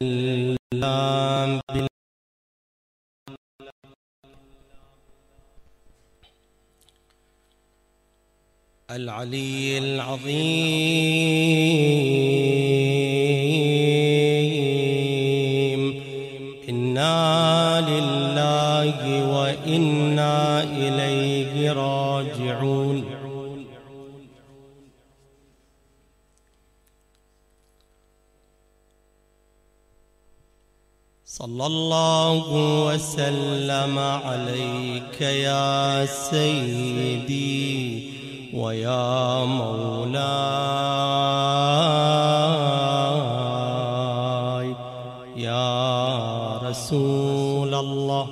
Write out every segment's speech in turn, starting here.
العلي العظيم. إنا لله وإنا إليه راجعون. صلى الله وسلم عليك يا سيدي ويا مولاي يا رسول الله.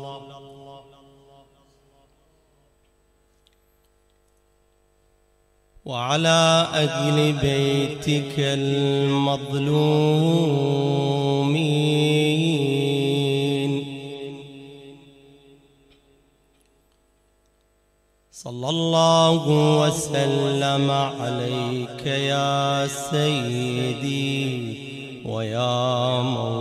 وعلى أهل بيتك المظلومين. صلى الله وسلم عليك يا سيدي ويا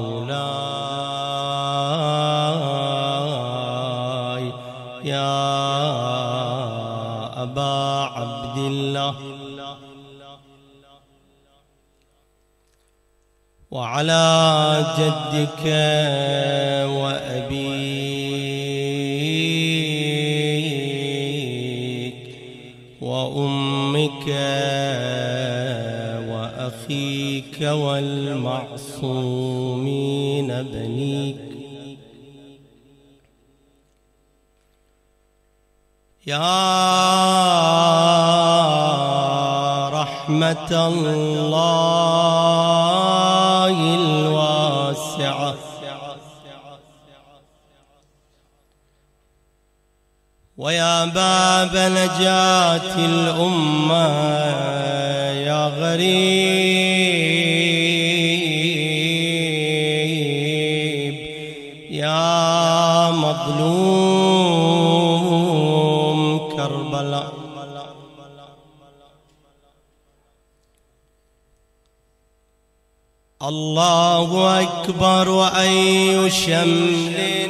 مولاي يا أبا عبد الله. وعلى جدك وأبيك وأمك وأخيك والمعصومين بنيك يا رحمة الله الواسعة. ويا باب نجاة الأمة يا غريب يا مظلوم كربلاء. الله أكبر وأي شمل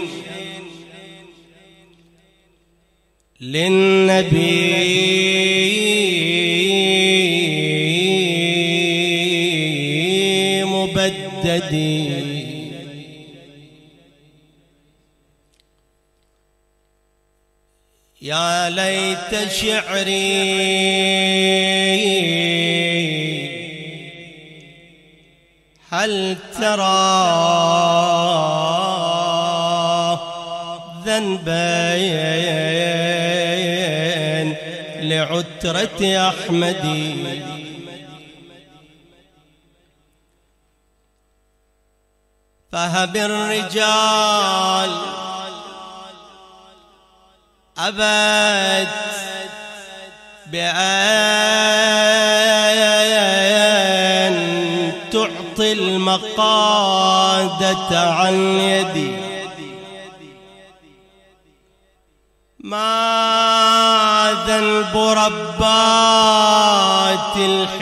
للنبي مبدد. يا ليت شعري هل ترى ذنبين لعترة أحمدي. فهب الرجال أبد بأن تعطي المقادة عن يدي. ما ذنب ربات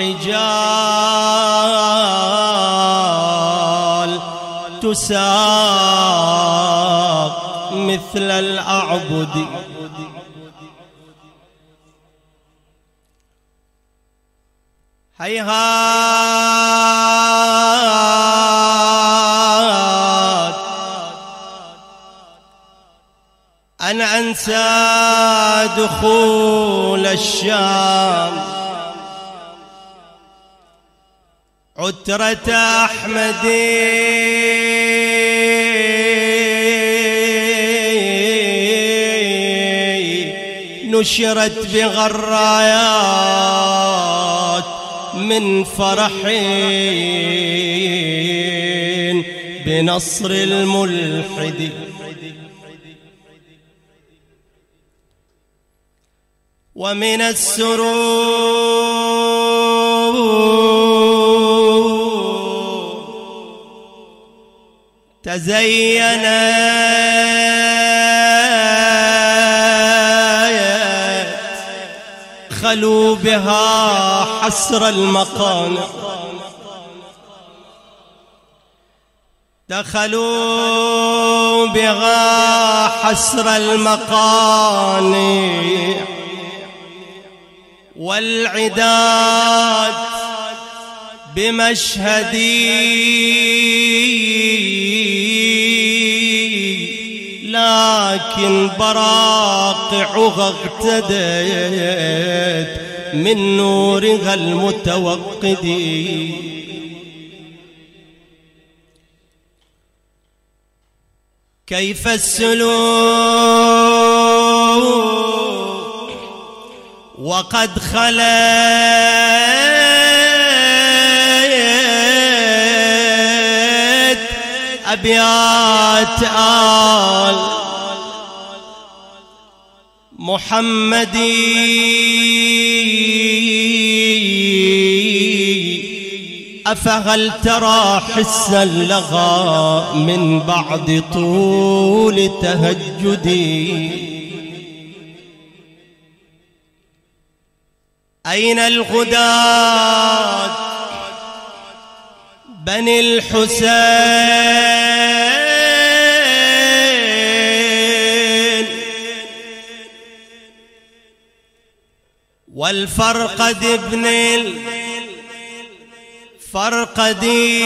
الحجال تساق مثل الأعبد. هيهات أن أنسى دخول الشام عترة أحمد نشرت بغرايات من فرحين بنصر الملحد. ومن السرور تزينت خلوا بها حسر المقانع. دخلوا بها حسر المقانع والعداد بمشهدي، لكن براقعها اغتدت من نورها المتوقد. كيف السلوك وقد خلت أبيات آل محمد، أفهل ترى حسا لغى من بعد طول تهجدي؟ أين الغداة بني الحسين والفرقد ابن الفرقدي؟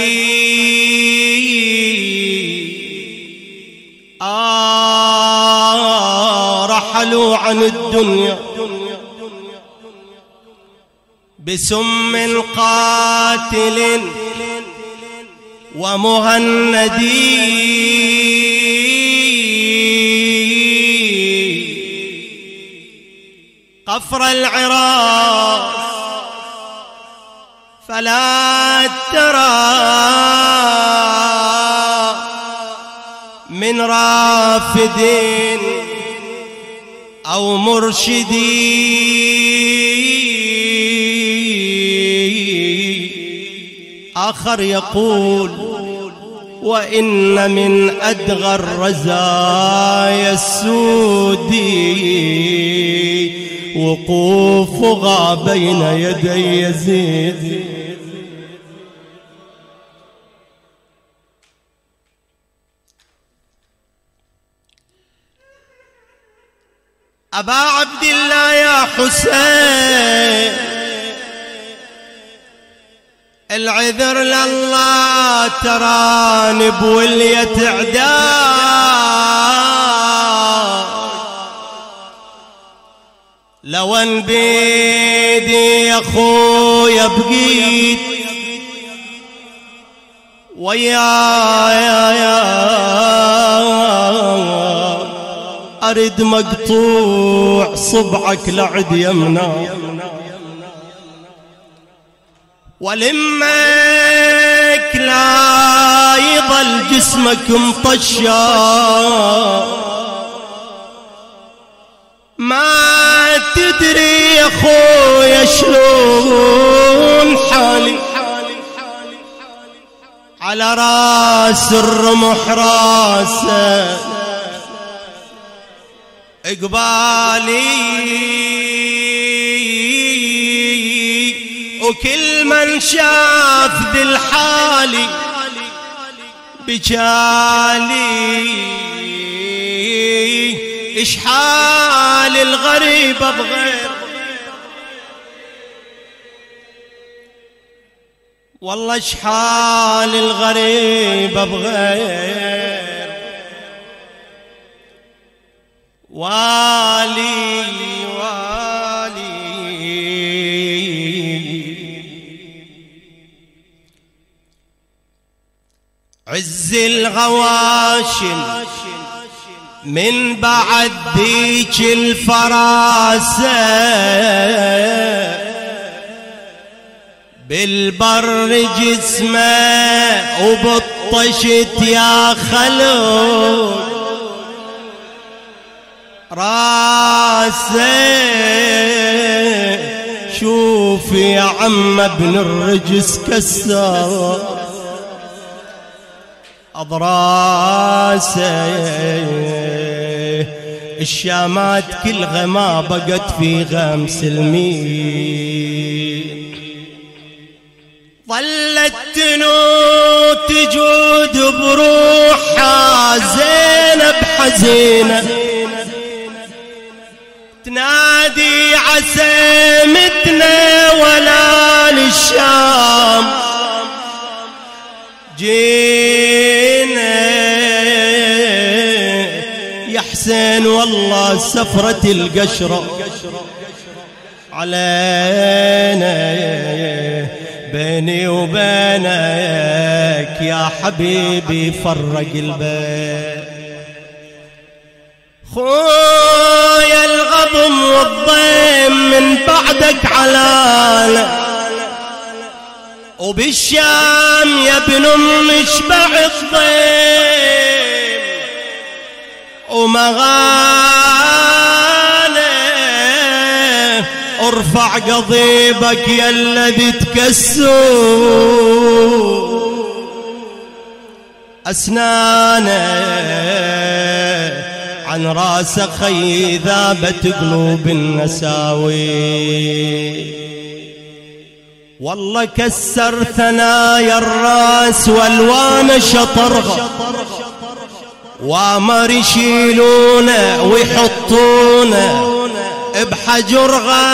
رحلوا عن الدنيا بسم قاتل ومهندي. قفر العراق فلا ترى من رافد أو مرشدي. آخر يقول وإن من أدغى الرزايا السودي وقوفها بين يدي يزيد. أبا عبد الله يا حسين العذر لله تراني بولية عداء، لو ان بيدي يا خويا بقيت ويايا أرد مقطوع صبعك لعد يمنا، ولمك لا يضل جسمك مطشر. ما تدري يا خويا شلون حالي على راس الرمح راسه اقبالي، وكل من شاف ذي الحالي بجالي. إش حال الغريبة بغير، والله إش حال الغريبة بغير. والي عز الغواشم من بعد ذيك الفراسة بالبر جسمه وبالطشت يا خلود راسه. شوف يا عم ابن الرجس كسر أضراسه، الشامات كلها ما بقت فيها مسلمين. ظلت تنوت تجود بروحها زينب حزينة تنادي عسيمتنا ولا للشام جينا يا حسين والله سفرة القشرة علينا بيني وبينك يا حبيبي فرق البيت خويا الغضم والضيم من بعدك علالة وبالشام يا ابن ام اشبع الضيم ومغاني ارفع قضيبك يا الذي تكسو اسنانه عن راسك خي ذابت قلوب النساوي والله كسر ثنايا الراس والوان شطرها وامر يشيلونه ويحطونه بحجرها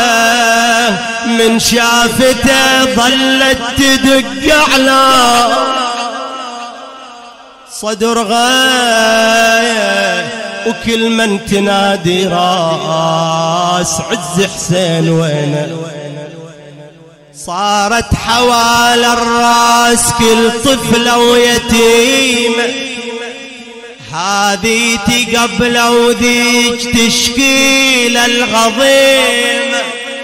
من شافته ظلت تدق على صدرها وكل من تنادي راس عز حسين وينه صارت حوال الراس كل طفلة ويتيمة هذه تقبل وذيك تشكيل الغضيمة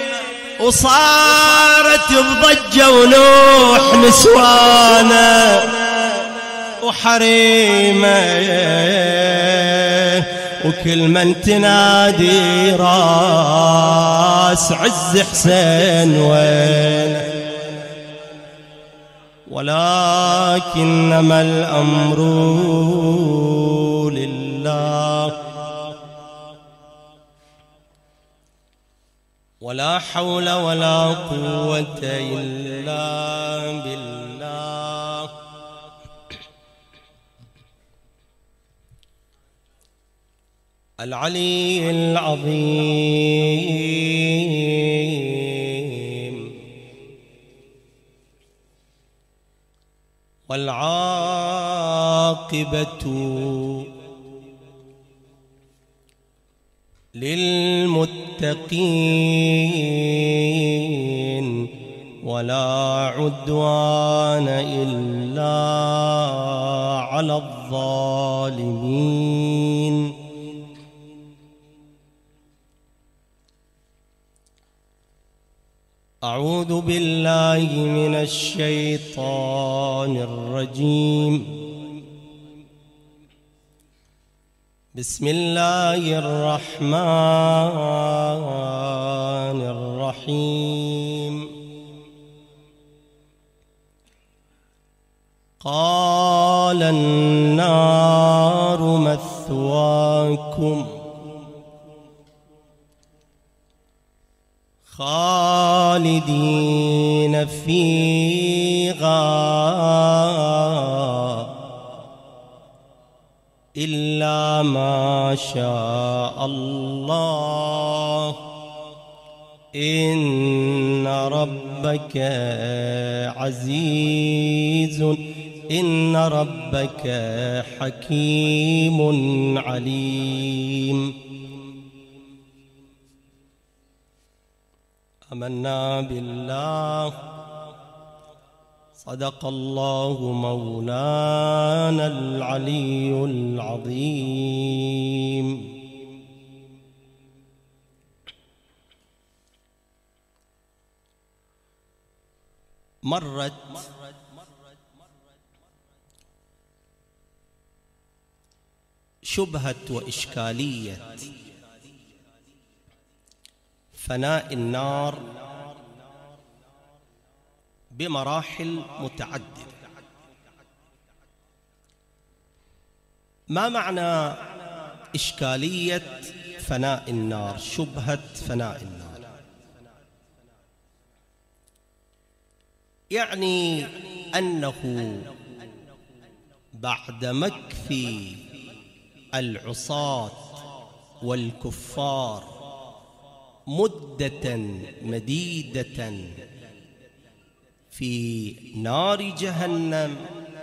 وصارت بضجة ونوح نسوانة وحريمة وكل من تنادي راس عز حسين وين ولكنما الأمر لله ولا حول ولا قوة إلا بالله العلي العظيم والعاقبة للمتقين ولا عدوان إلا على الظالمين أعوذ بالله من الشيطان الرجيم بسم الله الرحمن الرحيم قال النار مثواكم خالدين فيها إلا ما شاء الله إن ربك عزيز إن ربك حكيم عليم آمنا بالله صدق الله مولانا العلي العظيم مرت شبهة وإشكالية فناء النار بمراحل متعددة. ما معنى إشكالية فناء النار؟ شبهة فناء النار يعني أنه بعد مكث العصاة والكفار مدة مديدة في نار جهنم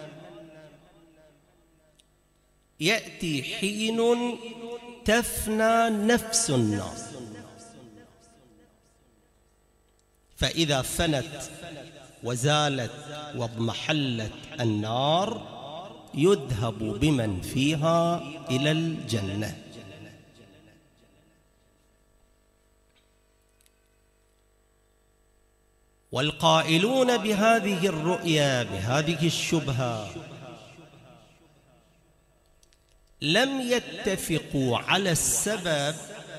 يأتي حين تفنى نفس الناس، فإذا فنت وزالت واضمحلت النار يذهب بمن فيها إلى الجنة. والقائلون بهذه الرؤيا بهذه الشبهة لم يتفقوا على السبب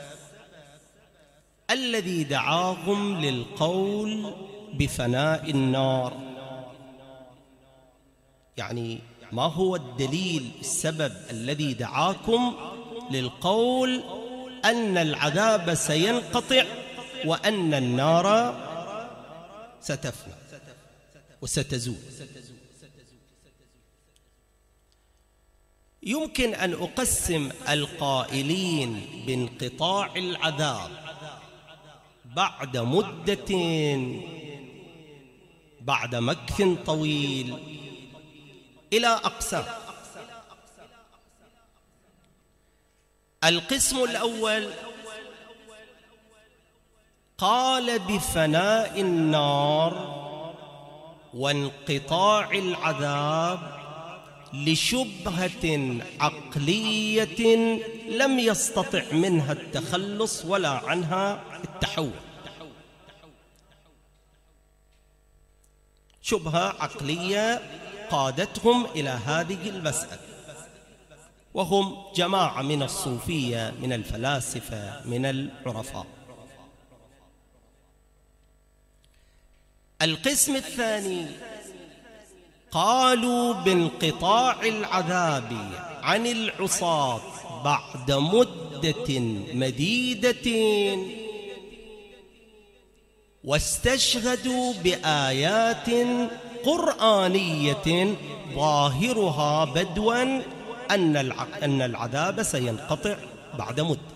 الذي دعاهم للقول بفناء النار. يعني ما هو الدليل، السبب الذي دعاكم للقول أن العذاب سينقطع وأن النار ستفنى وستزول؟ يمكن أن أقسم القائلين بانقطاع العذاب بعد مدة، بعد مكث طويل، إلى أقسام. القسم الأول قال بفناء النار وانقطاع العذاب لشبهة عقلية لم يستطع منها التخلص ولا عنها التحول. شبهة عقلية قادتهم إلى هذه المسألة، وهم جماعة من الصوفية من الفلاسفة من العرفاء. القسم الثاني قالوا بانقطاع العذاب عن العصاة بعد مدة مديدة، واستشهدوا بآيات قرآنية ظاهرها بدوا أن العذاب سينقطع بعد مدة.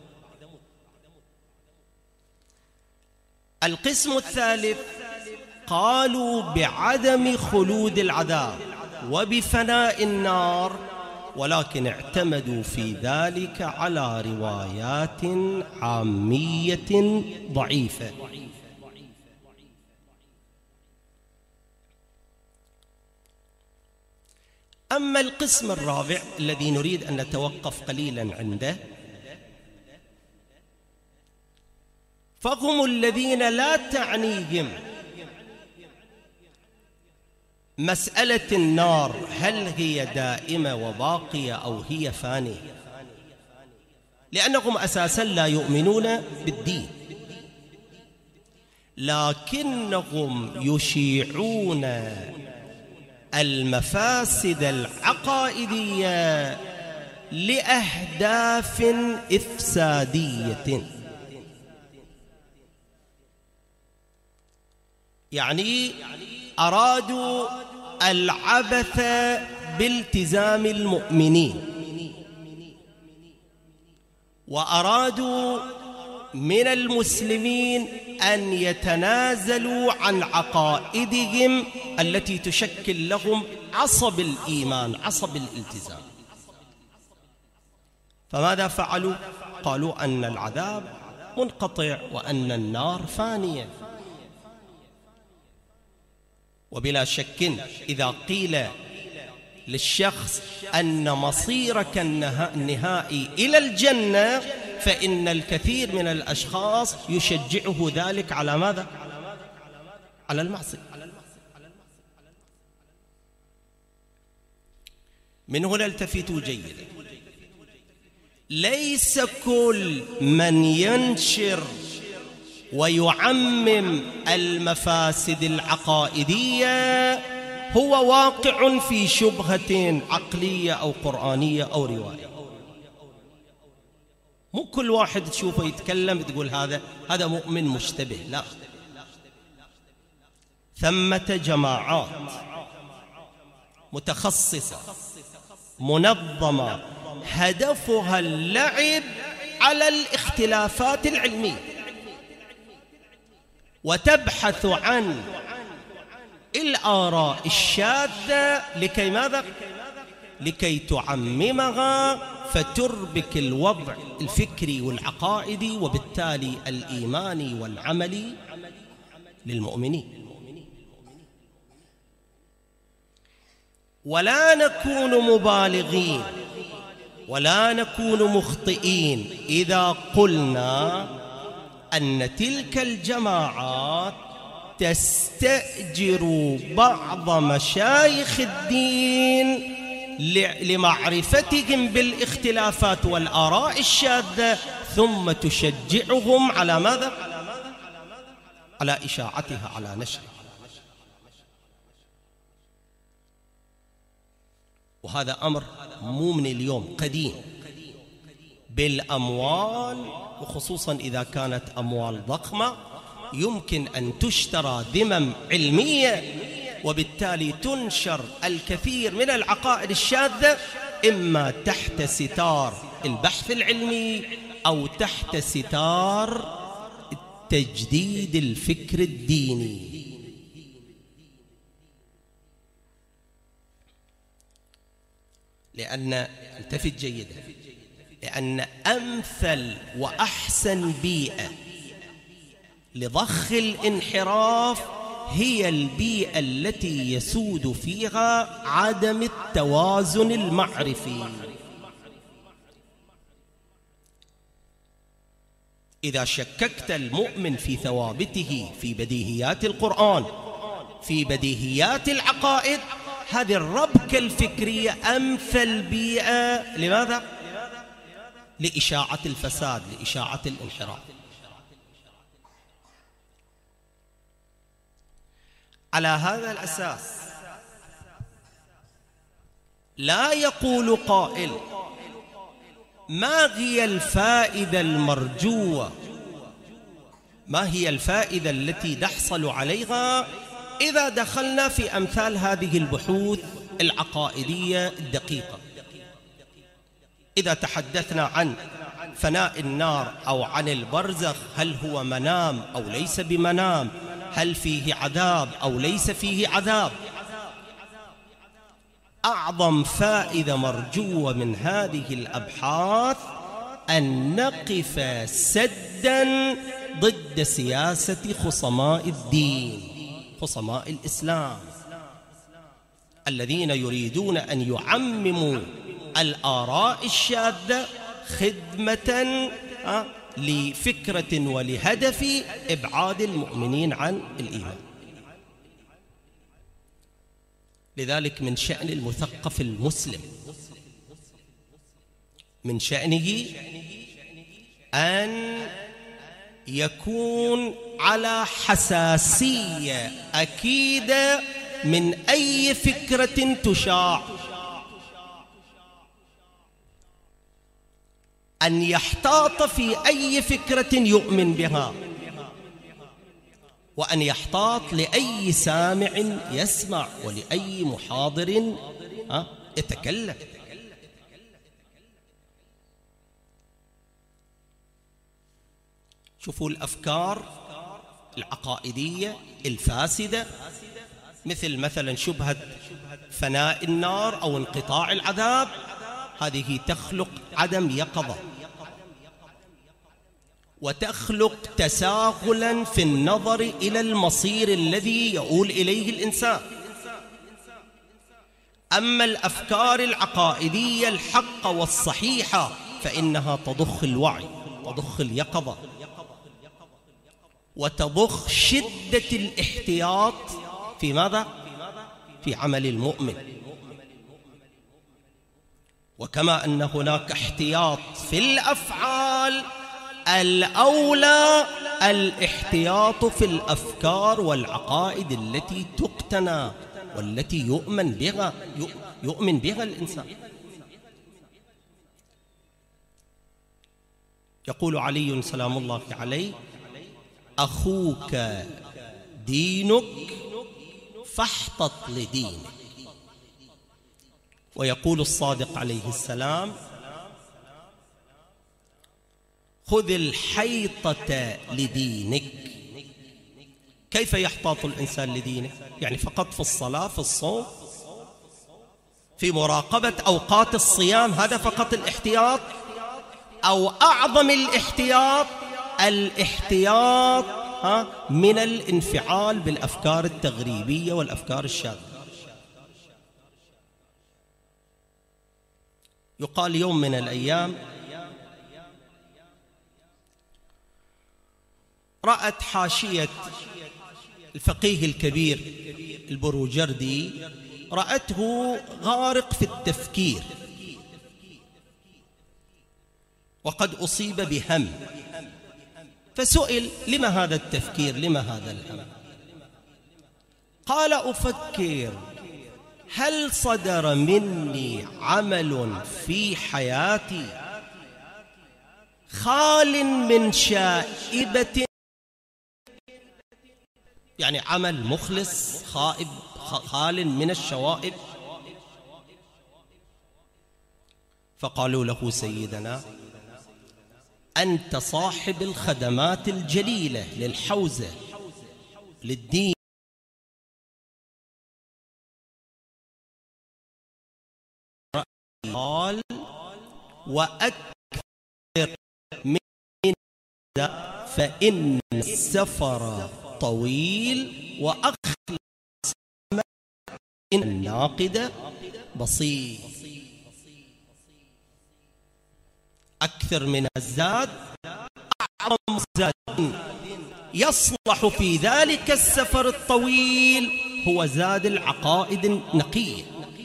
القسم الثالث قالوا بعدم خلود العذاب وبفناء النار، ولكن اعتمدوا في ذلك على روايات عامية ضعيفة. أما القسم الرابع الذي نريد أن نتوقف قليلا عنده، فهم الذين لا تعنيهم مسألة النار هل هي دائمة وباقية أو هي فانية، لأنهم أساسا لا يؤمنون بالدين، لكنهم يشيعون المفاسد العقائدية لأهداف إفسادية. يعني أرادوا العبث بالتزام المؤمنين، وأرادوا من المسلمين أن يتنازلوا عن عقائدهم التي تشكل لهم عصب الإيمان، عصب الالتزام. فماذا فعلوا؟ قالوا أن العذاب منقطع وأن النار فانية. وبلا شك إذا قيل للشخص أن مصيرك النهائي إلى الجنة، فإن الكثير من الأشخاص يشجعه ذلك على ماذا؟ على المعصية. من هنا التفتوا جيدا، ليس كل من ينشر ويعمم المفاسد العقائدية هو واقع في شبهة عقلية أو قرآنية أو رواية. مو كل واحد تشوفه يتكلم تقول هذا مؤمن مشتبه، لا. ثمة جماعات متخصصة منظمة هدفها اللعب على الاختلافات العلمية، وتبحث عن الآراء الشاذة لكي ماذا؟ لكي تعممها فتربك الوضع الفكري والعقائدي وبالتالي الإيماني والعملي للمؤمنين. ولا نكون مبالغين ولا نكون مخطئين إذا قلنا أن تلك الجماعات تستأجر بعض مشايخ الدين لمعرفتهم بالاختلافات والآراء الشاذة، ثم تشجعهم على ماذا؟ على إشاعتها، على نشرها. وهذا أمر مو من اليوم، قديم، بالأموال، وخصوصا إذا كانت أموال ضخمة يمكن أن تشترى ذمم علمية، وبالتالي تنشر الكثير من العقائد الشاذة إما تحت ستار البحث العلمي أو تحت ستار تجديد الفكر الديني. لأن التفت جيدا، لأن أمثل وأحسن بيئة لضخ الانحراف هي البيئة التي يسود فيها عدم التوازن المعرفي. إذا شككت المؤمن في ثوابته في بديهيات القرآن، في بديهيات العقائد، هذه الربكة الفكرية أمثل بيئة لماذا؟ لإشاعة الفساد، لإشاعة الانحراف. على هذا الأساس لا يقول قائل ما هي الفائدة المرجوة، ما هي الفائدة التي نحصل عليها إذا دخلنا في أمثال هذه البحوث العقائدية الدقيقة. إذا تحدثنا عن فناء النار أو عن البرزخ، هل هو منام أو ليس بمنام؟ هل فيه عذاب أو ليس فيه عذاب؟ أعظم فائدة مرجوة من هذه الأبحاث أن نقف سدا ضد سياسة خصماء الدين، خصماء الإسلام، الذين يريدون أن يعمموا الآراء الشاذة خدمة لفكرة ولهدف إبعاد المؤمنين عن الإيمان. لذلك من شأن المثقف المسلم، من شأنه أن يكون على حساسية أكيدة من أي فكرة تشاع، أن يحتاط في أي فكرة يؤمن بها، وأن يحتاط لأي سامع يسمع ولأي محاضر يتكلم. شوفوا الأفكار العقائدية الفاسدة، مثلا شبهة فناء النار أو انقطاع العذاب، هذه تخلق عدم يقظة وتخلق تساهلا في النظر إلى المصير الذي يؤول إليه الإنسان. أما الأفكار العقائدية الحقة والصحيحة فإنها تضخ الوعي، تضخ اليقظة، وتضخ شدة الاحتياط في ماذا؟ في عمل المؤمن. وكما أن هناك احتياط في الأفعال، الأولى الاحتياط في الأفكار والعقائد التي تقتنى والتي يؤمن بها الإنسان. يقول علي سلام الله عليه: أخوك دينك فاحتط لدينك. ويقول الصادق عليه السلام: خذ الحيطة لدينك. كيف يحتاط الإنسان لدينه؟ يعني فقط في الصلاة، في الصوم، في مراقبة أوقات الصيام، هذا فقط الاحتياط؟ أو أعظم الاحتياط من الانفعال بالأفكار التغريبية والأفكار الشاذة. يقال يوم من الأيام رأت حاشية الفقيه الكبير البروجردي، رأته غارق في التفكير وقد أصيب بهم، فسئل: لما هذا التفكير؟ لما هذا الهم؟ قال: أفكر هل صدر مني عمل في حياتي خال من شائبة، يعني عمل مخلص خال من الشوائب. فقالوا له: سيدنا أنت صاحب الخدمات الجليلة للحوزة للدين، قال: وأكثر من ذا فإن السفر طويل وأخلص إن الناقد بسيط. أكثر من الزاد أعظم زاد يصلح في ذلك السفر الطويل هو زاد العقائد النقية،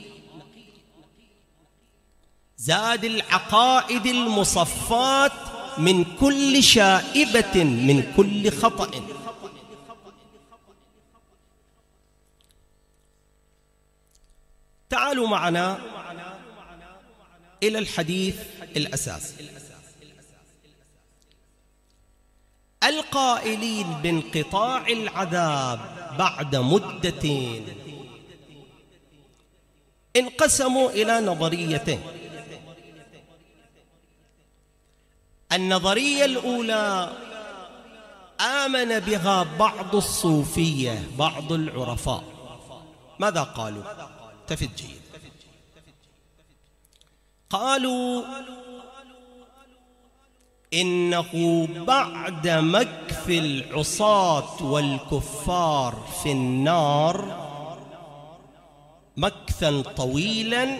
زاد العقائد المصفات من كل شائبة، من كل خطأ. تعالوا معنا إلى الحديث الأساسي. القائلين بانقطاع العذاب بعد مدتين انقسموا إلى نظريتين. النظرية الأولى آمن بها بعض الصوفية، بعض العرفاء. ماذا قالوا؟ تفت جيد. قالوا إنه بعد مكث العصاة والكفار في النار مكثا طويلا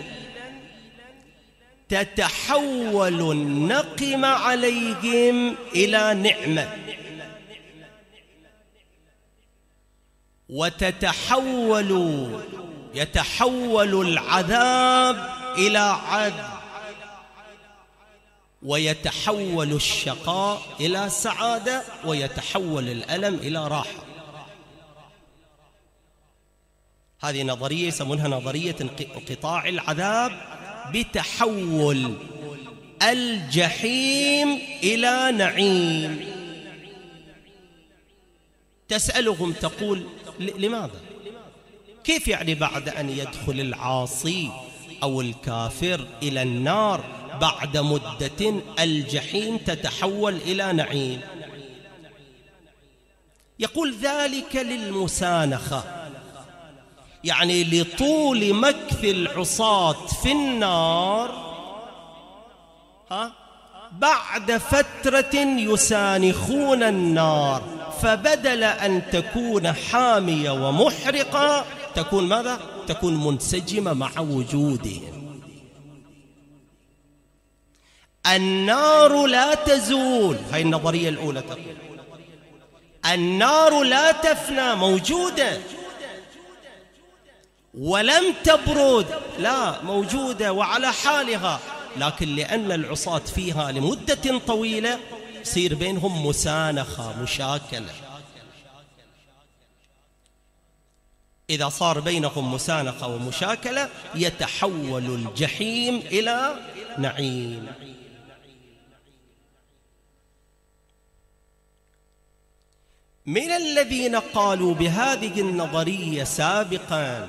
تتحول النقمة عليهم إلى نعمة، يتحول العذاب إلى عدل، ويتحول الشقاء إلى سعادة، ويتحول الألم إلى راحة. هذه نظرية يسمونها نظرية انقطاع العذاب بتحول الجحيم إلى نعيم. تسألهم تقول: لماذا؟ كيف يعني بعد أن يدخل العاصي أو الكافر إلى النار بعد مدة الجحيم تتحول إلى نعيم؟ يقول: ذلك للمسانخة، يعني لطول مكث العصاة في النار بعد فترة يسانخون النار، فبدل أن تكون حامية ومحرقة تكون ماذا؟ تكون منسجمة مع وجودهم. النار لا تزول، هاي النظرية الأولى تقول النار لا تفنى، موجودة، ولم تبرد، لا، موجودة وعلى حالها، لكن لأن العصاة فيها لمدة طويلة يصير بينهم مسانخة، مشاكلة. إذا صار بينهم مسانخة ومشاكلة يتحول الجحيم إلى نعيم. من الذين قالوا بهذه النظرية سابقا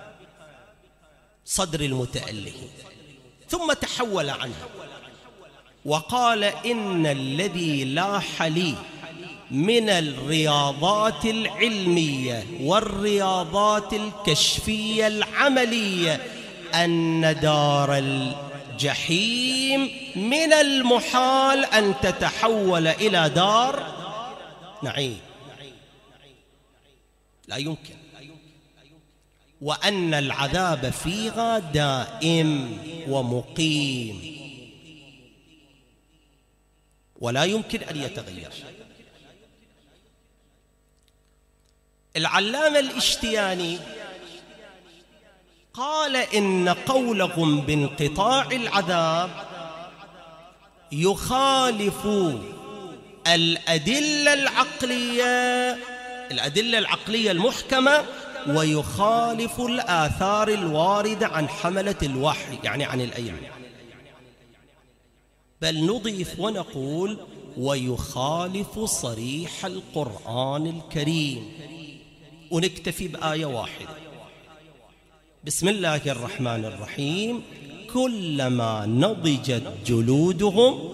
صدر المتألهين، ثم تحول عنها وقال إن الذي لاح لي من الرياضات العلمية والرياضات الكشفية العملية أن دار الجحيم من المحال أن تتحول إلى دار نعيم، لا يمكن، وأن العذاب فيها دائم ومقيم ولا يمكن أن يتغير. العلامة الاشتياني قال إن قولهم بانقطاع العذاب يخالف الأدلة العقلية المحكمة، ويخالف الآثار الواردة عن حملة الوحي يعني عن الأئمة، بل نضيف ونقول ويخالف صريح القرآن الكريم، ونكتفي بآية واحدة: بسم الله الرحمن الرحيم كلما نضجت جلودهم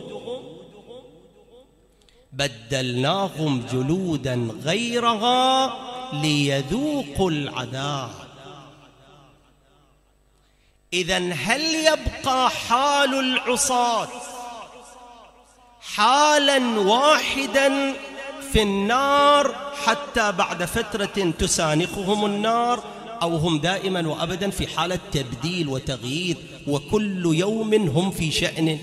بدلناهم جلودا غيرها ليذوقوا العذاب. إذن هل يبقى حال العصاة حالا واحدا في النار حتى بعد فترة تسانخهم النار، أو هم دائما وأبدا في حالة تبديل وتغيير وكل يوم هم في شأن؟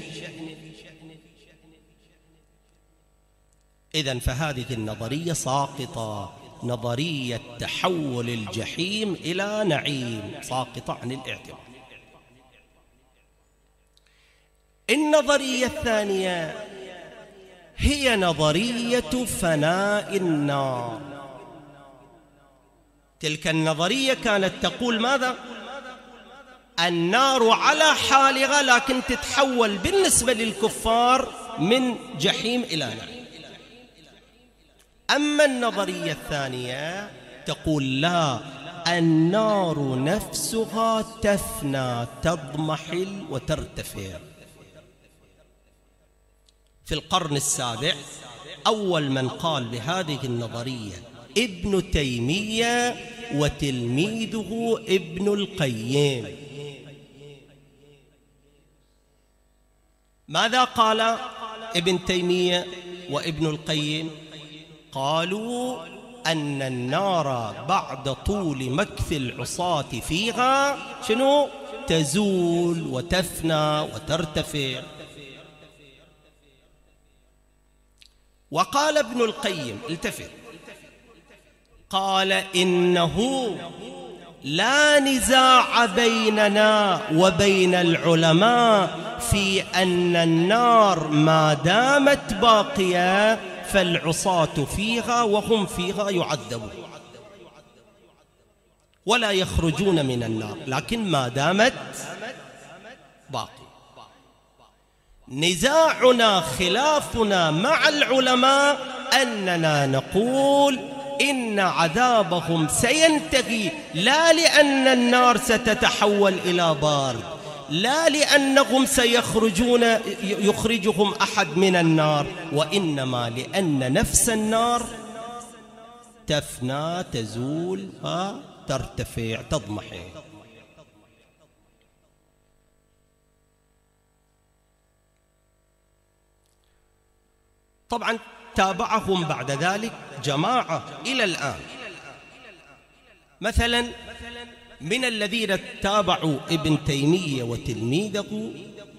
إذن فهذه النظرية ساقطة، نظرية تحول الجحيم إلى نعيم ساقطة عن الاعتبار. النظرية الثانية هي نظرية فناء النار. تلك النظرية كانت تقول ماذا؟ النار على حالها لكن تتحول بالنسبة للكفار من جحيم إلى نعيم. أما النظرية الثانية تقول لا، النار نفسها تفنى تضمحل وترتفع. في القرن السابع أول من قال بهذه النظرية ابن تيمية وتلميذه ابن القيم. ماذا قال ابن تيمية وابن القيم؟ قالوا أن النار بعد طول مكث العصاة فيها شنو؟ تزول وتفنى وترتفع. وقال ابن القيم، التفت، قال إنه لا نزاع بيننا وبين العلماء في أن النار ما دامت باقية فالعصاة فيها وهم فيها يعذبون ولا يخرجون من النار، لكن ما دامت باقية. نزاعنا خلافنا مع العلماء أننا نقول إن عذابهم سينتهي لا لأن النار ستتحول إلى بارد، لا لأنهم يخرجهم أحد من النار، وإنما لأن نفس النار تفنى تزول ترتفع تضمحل. طبعا تابعهم بعد ذلك جماعة إلى الآن، مثلا من الذين تابعوا ابن تيمية وتلميذه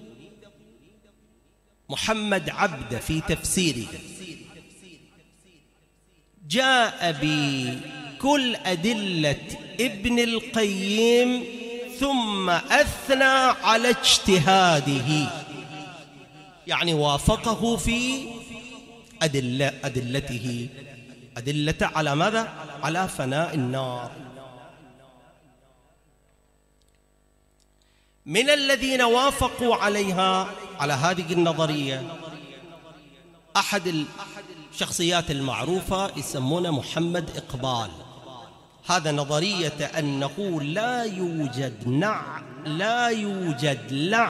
محمد عبده في تفسيره جاء بكل أدلة ابن القيم ثم أثنى على اجتهاده، يعني وافقه في أدلته على ماذا؟ على فناء النار. من الذين وافقوا عليها على هذه النظرية أحد الشخصيات المعروفة يسمونه محمد إقبال. هذا نظرية أن نقول لا يوجد